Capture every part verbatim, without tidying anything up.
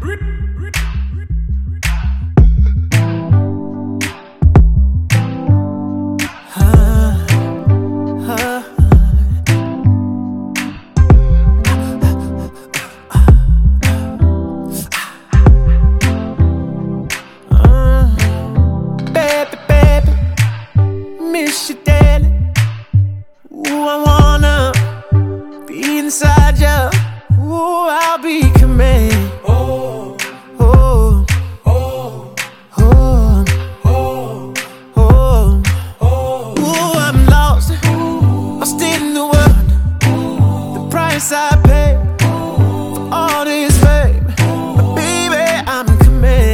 Miss you daily. Ooh, I wanna be inside ya. Ooh, I'll be command. Oh, oh, oh, oh, oh, oh, oh. Ooh, I'm lost, lost in the world. The price I pay for all this fame, but baby, I'm command.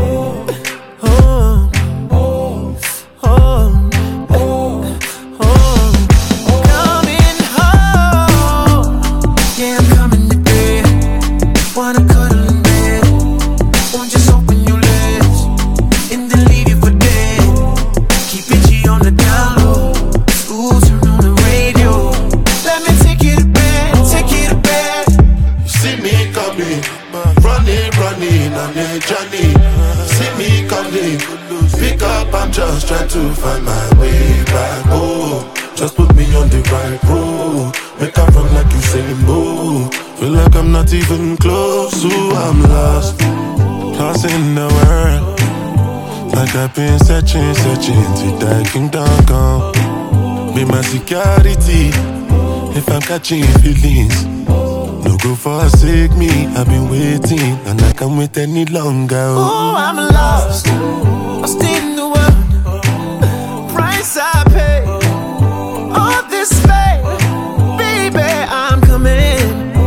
Oh, oh, oh. Wanna cuddle in bed, won't just open your legs and then leave you for dead. Keep it G on the down low, ooh, turn on the radio. Let me take you to bed, take you to bed. You see me coming, running, running on a journey. See me coming, pick up, I'm just trying to find my way back. Oh, just put me on the right road, make I run like you saying boo. Feel like I'm not even close to, I'm lost, lost in the world. Like I've been searching, searching till that kingdom come. Be my security, if I'm catching feelings. No go forsake me, I've been waiting, and I can't wait any longer. Oh, I'm lost, lost in the world. Price I pay, all this fame, baby, I'm coming.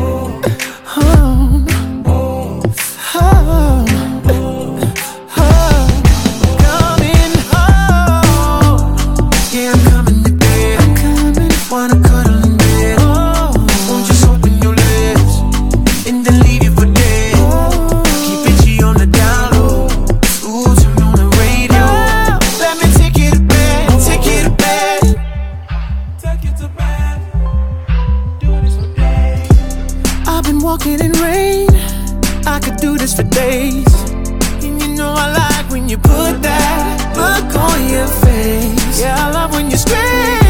Wanna cuddle in bed, won't just open your legs and then leave you for dead. Keep it G on the down low, ooh, turn on the radio. Let me take you to bed, take you to bed, take you to bed. Do this for days. I've been walking in rain, I could do this for days. And you know I like when you put that look on your face. Yeah, I love when you scream.